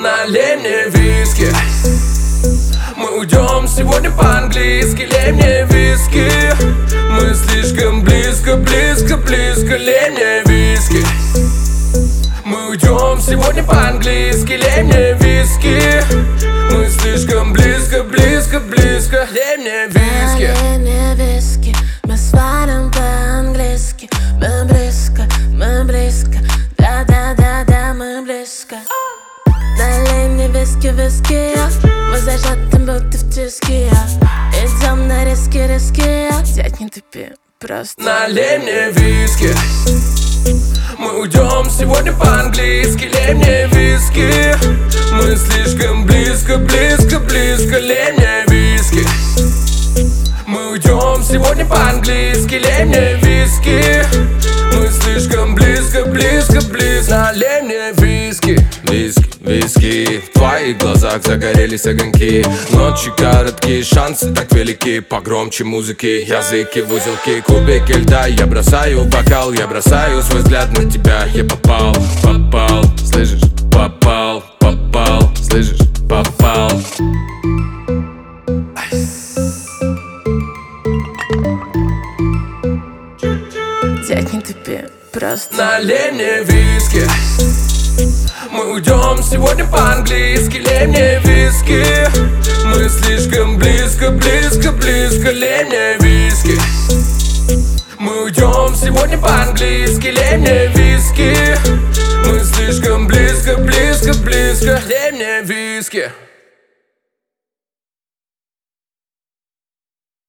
Налей мне виски. Мы уйдем сегодня по-английски. Лей мне виски. Мы слишком близко, близко, близко. Лей мне виски. Мы уйдем сегодня по-английски. Лей мне виски. Мы слишком близко, близко, близко. Лей мне виски. Налей мне виски. Мы свалим по-английски. Мы близко, мы близко. Да-да-да-да, мы близко. Налей мне виски, виски. Мы зажаты, будто в тиске. Идем на риски, риски. Дядь, не тупи, просто Налей мне виски. Мы уйдем сегодня по-английски. Лей мне виски. Мы слишком близко, близко, близко. Лей мне виски. Мы уйдем сегодня по-английски. Лей мне виски. Мы слишком близко, близко, близко. Налей мне виски. Виски, виски, в твоих глазах загорелись огоньки. Ночи короткие, шансы так велики. Погромче музыки, языки в узелки. Кубики льда, я бросаю бокал. Я бросаю свой взгляд на тебя. Я попал, попал, слышишь? Попал, попал, слышишь? Попал. дядь, не тупи, просто Налей мне виски. Мы уйдем сегодня по-английски. Лей мне виски. Мы слишком близко, близко, близко. Лей мне виски. Мы уйдем сегодня по-английски. Лей мне виски. Мы слишком близко, близко, близко. Лей мне виски.